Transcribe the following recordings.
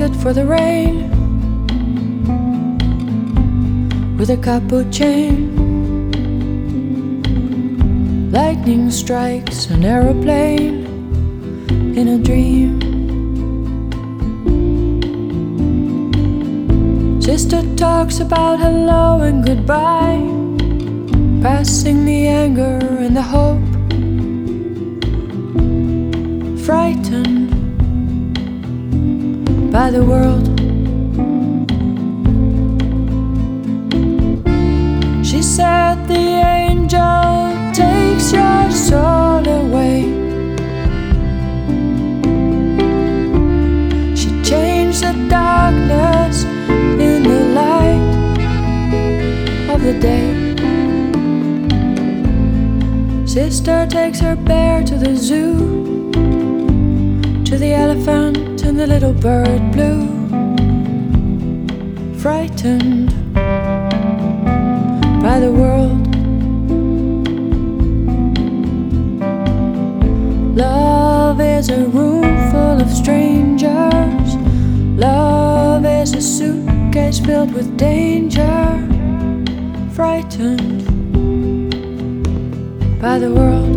jacket for the rain, with a capuchin. Lightning strikes an aeroplane in a dream. Sister talks about hello and goodbye, passing the anger and the hope. Frightened by the world, she said the angel takes your soul away. She changed the darkness in the light of the day. Sister takes her bear to the zoo, to the elephant and the little bird blue. Frightened by the world. Love is a room full of strangers. Love is a suitcase filled with danger. Frightened by the world.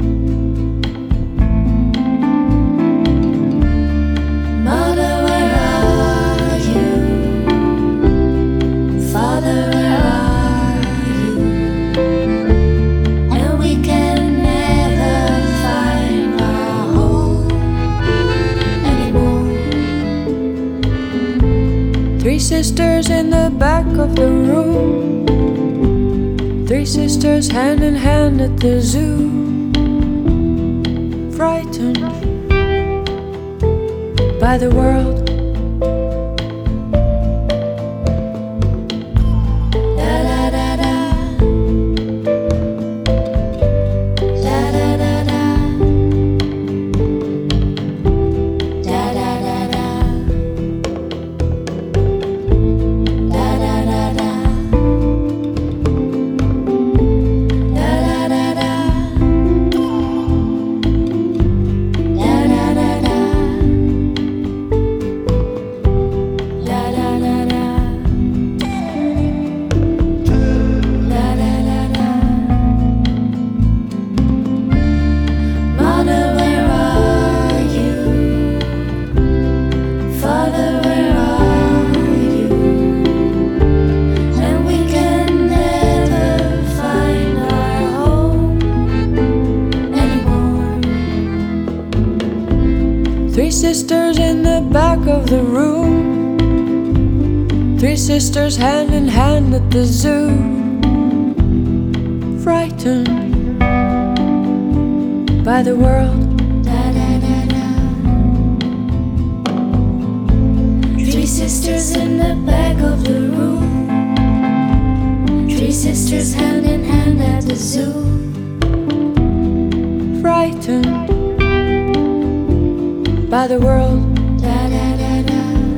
Mother, where are you? Father, where are you? And we can never find our home anymore. Three sisters in the back of the room. Three sisters hand in hand at the zoo. Frightened by the world. Da da da da. Da da da da. Da da da da. Da da da da. Da da da da. Da da da da. La la la la. La la la la. Mother, where are you? Father, where are you? And we can never find our home anymore. Three sisters in the back of the room. Three sisters hand in hand at the zoo. Frightened by the world. Da da da da. Three sisters in the back of the room. Three sisters hand in hand at the zoo. Frightened by the world. Da da da da.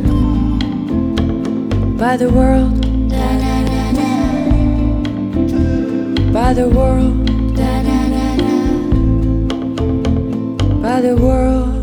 By the world. Da da da da. By the world. Da da da da. By the world.